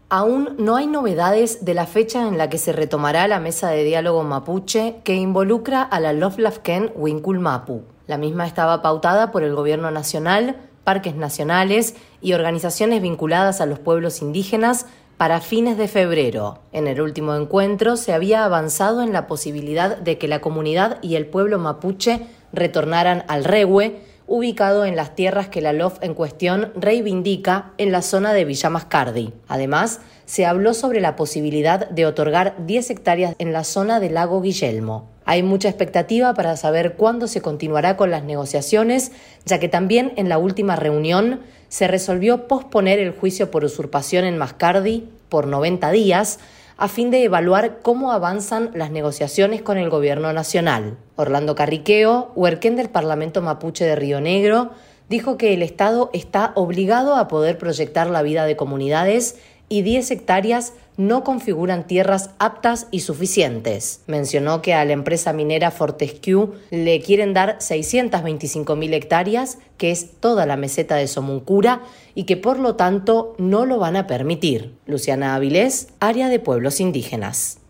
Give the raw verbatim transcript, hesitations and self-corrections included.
Aún no hay novedades de la fecha en la que se retomará la mesa de diálogo mapuche que involucra a la Loflafken Wincul-Mapu. La misma estaba pautada por el Gobierno Nacional, parques nacionales y organizaciones vinculadas a los pueblos indígenas para fines de febrero. En el último encuentro se había avanzado en la posibilidad de que la comunidad y el pueblo mapuche retornaran al Rehue, ubicado en las tierras que la L O F en cuestión reivindica en la zona de Villa Mascardi. Además, se habló sobre la posibilidad de otorgar diez hectáreas en la zona del lago Guillermo. Hay mucha expectativa para saber cuándo se continuará con las negociaciones, ya que también en la última reunión se resolvió posponer el juicio por usurpación en Mascardi por noventa días, a fin de evaluar cómo avanzan las negociaciones con el gobierno nacional. Orlando Carriqueo, huerquén del Parlamento Mapuche de Río Negro, dijo que el Estado está obligado a poder proyectar la vida de comunidades y diez hectáreas no configuran tierras aptas y suficientes. Mencionó que a la empresa minera Fortescue le quieren dar seiscientas veinticinco mil hectáreas, que es toda la meseta de Somuncura, y que por lo tanto no lo van a permitir. Luciana Avilés, Área de Pueblos Indígenas.